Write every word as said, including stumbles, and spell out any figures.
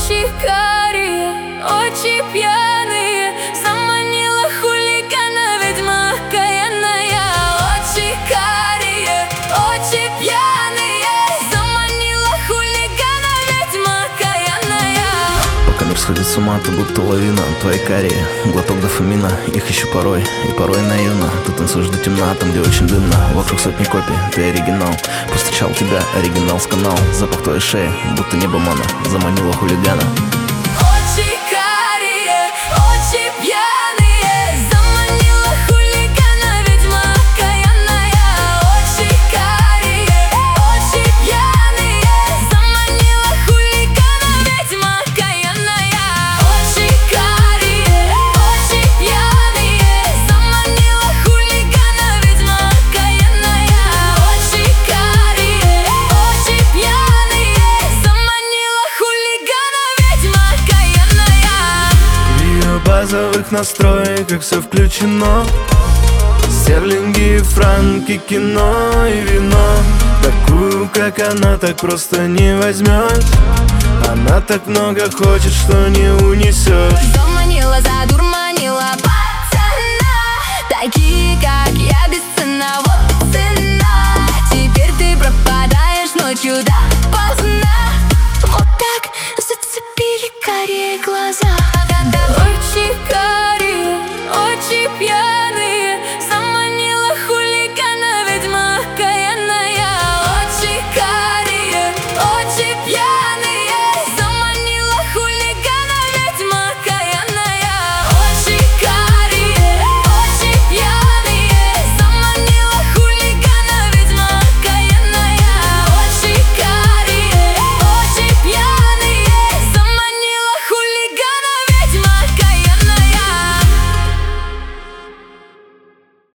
очи карие, очи пьяные, заманила хулигана ведьма окаянная. Очи карие, очи пьяные, заманила хулигана ведьма окаянная. Пока мир сходит с ума, ты будто лавина. Твои карие, глоток дофамина. Их еще порой, и порой наивно. Ты танцуешь до темна, там где очень дымно. Вокруг сотни копий, ты оригинал. Повстречал тебя, оригинал с канал. Запах твоей шеи, будто небо мана, заманила хулигана. Очи карие, очи пьяные, заманила хулигана ведьма окаянная. Очи карие, очи пьяные, заманила хулигана ведьма окаянная. Очи карие, очи пьяные, заманила хулигана ведьма окаянная. Очи карие, очи пьяные, заманила хулигана ведьма окаянная. В ее базовых настройках все включено. Стерлинги, франки, кино и вино. Такую, как она, так просто не возьмешь. Она так много хочет, что не унесешь. Заманила, задурманила пацана. Такие, как я, бесценна, вот и цена. Теперь ты пропадаешь ночью допоздна. Вот так зацепили карие глаза.